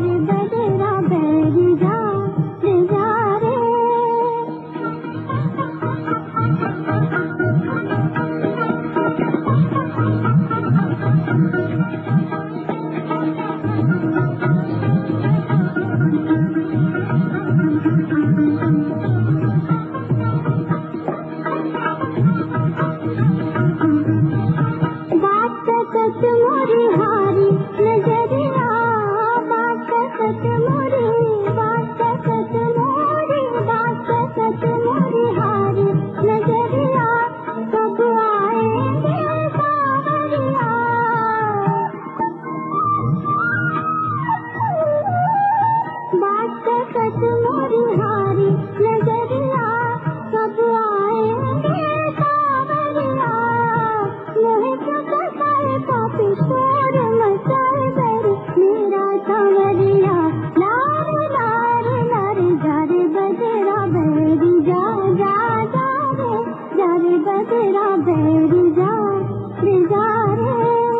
रे बदरा बैरी जा रे जा रे। बात सच मोरी हारी नजरिया, बात सच मोरी, बात सच मोरी, बात सच मोरी हारी नजरिया, कब आएंगे सावरिया। बात सच मोरी हारी नजरिया, कब आएंगे सावरिया। मोहित बसाए पापी शोर मचाए बैरी मेरा सावरिया। लारे लारे लारे जा रे बदरा बैरी जा जा जा रे, जा रे बदरा बैरी जा रे जा रे।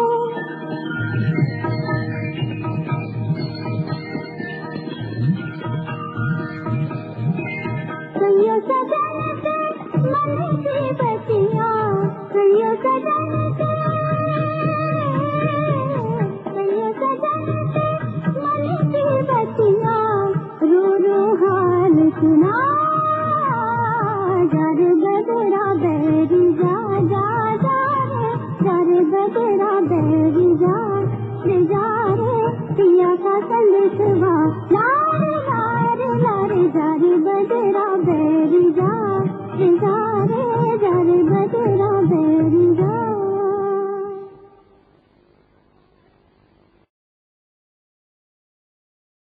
कहियो सजन से मन की बतियाँ, कहियो सजन से, कहियो सजन से मन की बतियाँ, रो रो हाल सुना। जा रे बदरा बैरी जा जा जा रे, जा रे बदरा बैरी जा रे जा रे। पिया का संदेशवा